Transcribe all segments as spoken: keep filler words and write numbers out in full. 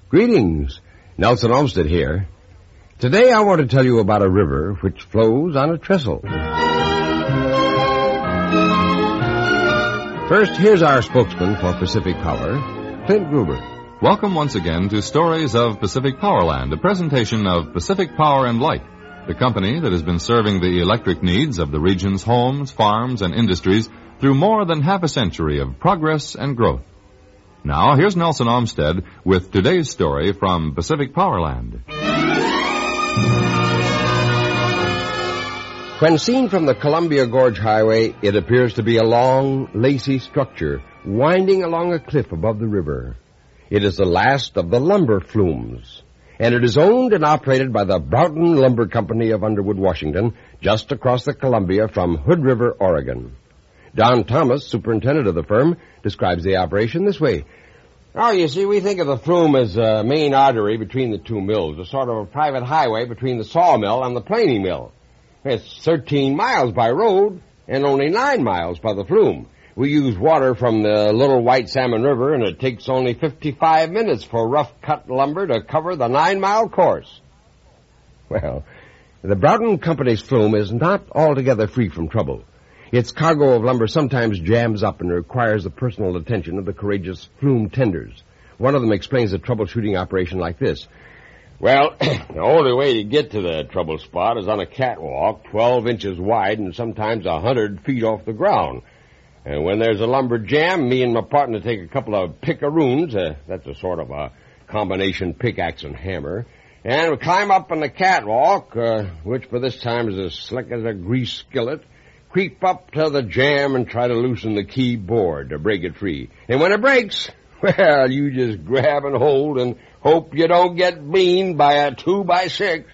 Greetings. Nelson Olmsted here. Today I want to tell you about a river which flows on a trestle. First, here's our spokesman for Pacific Power, Clint Gruber. Welcome once again to Stories of Pacific Powerland, a presentation of Pacific Power and Light, the company that has been serving the electric needs of the region's homes, farms, and industries through more than half a century of progress and growth. Now, here's Nelson Olmsted with today's story from Pacific Powerland. When seen from the Columbia Gorge Highway, it appears to be a long, lacy structure winding along a cliff above the river. It is the last of the lumber flumes, and it is owned and operated by the Broughton Lumber Company of Underwood, Washington, just across the Columbia from Hood River, Oregon. Don Thomas, superintendent of the firm, describes the operation this way. Oh, you see, we think of the flume as a main artery between the two mills, a sort of a private highway between the sawmill and the planing mill. It's thirteen miles by road and only nine miles by the flume. We use water from the Little White Salmon River, and it takes only fifty-five minutes for rough-cut lumber to cover the nine-mile course. Well, the Broughton Company's flume is not altogether free from trouble. Its cargo of lumber sometimes jams up and requires the personal attention of the courageous flume tenders. One of them explains the troubleshooting operation like this. Well, the only way to get to the trouble spot is on a catwalk twelve inches wide and sometimes a hundred feet off the ground. And when there's a lumber jam, me and my partner take a couple of pickaroons, uh, that's a sort of a combination pickaxe and hammer, and we climb up on the catwalk, uh, which by this time is as slick as a grease skillet, creep up to the jam and try to loosen the keyboard to break it free. And when it breaks, well, you just grab and hold and hope you don't get beaned by a two by six.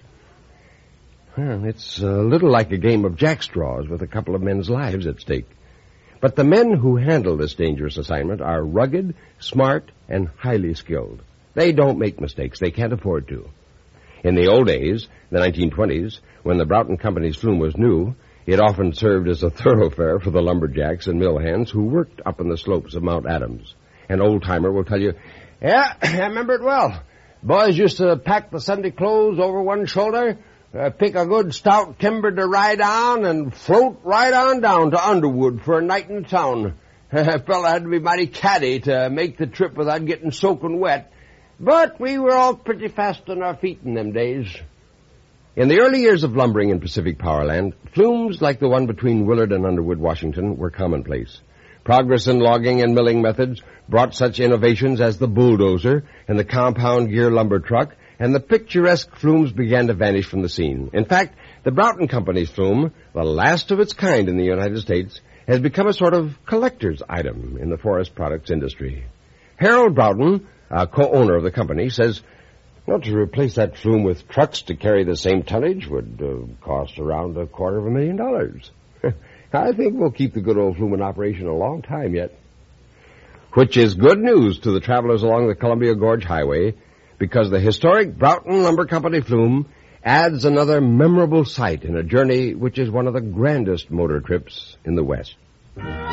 Well, it's a little like a game of jackstraws with a couple of men's lives at stake. But the men who handle this dangerous assignment are rugged, smart, and highly skilled. They don't make mistakes. They can't afford to. In the old days, the nineteen twenties, when the Broughton Company's flume was new, it often served as a thoroughfare for the lumberjacks and mill hands who worked up on the slopes of Mount Adams. An old-timer will tell you, yeah, I remember it well. Boys used to pack the Sunday clothes over one shoulder, uh, pick a good stout timber to ride on, and float right on down to Underwood for a night in town. A fella had to be mighty catty to make the trip without getting soaking wet. But we were all pretty fast on our feet in them days. In the early years of lumbering in Pacific Powerland, flumes like the one between Willard and Underwood, Washington, were commonplace. Progress in logging and milling methods brought such innovations as the bulldozer and the compound gear lumber truck, and the picturesque flumes began to vanish from the scene. In fact, the Broughton Company's flume, the last of its kind in the United States, has become a sort of collector's item in the forest products industry. Harold Broughton, a co-owner of the company, says, well, to replace that flume with trucks to carry the same tonnage would uh, cost around a quarter of a million dollars. I think we'll keep the good old flume in operation a long time yet. Which is good news to the travelers along the Columbia Gorge Highway, because the historic Broughton Lumber Company flume adds another memorable sight in a journey which is one of the grandest motor trips in the West.